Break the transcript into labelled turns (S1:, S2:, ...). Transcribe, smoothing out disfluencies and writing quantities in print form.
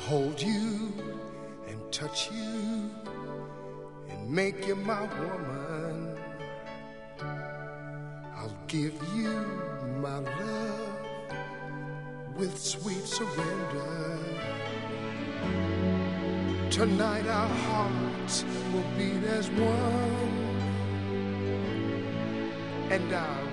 S1: hold you and touch you and make you my woman. I'll give you my love with sweet surrender. Tonight our hearts will beat as one, and our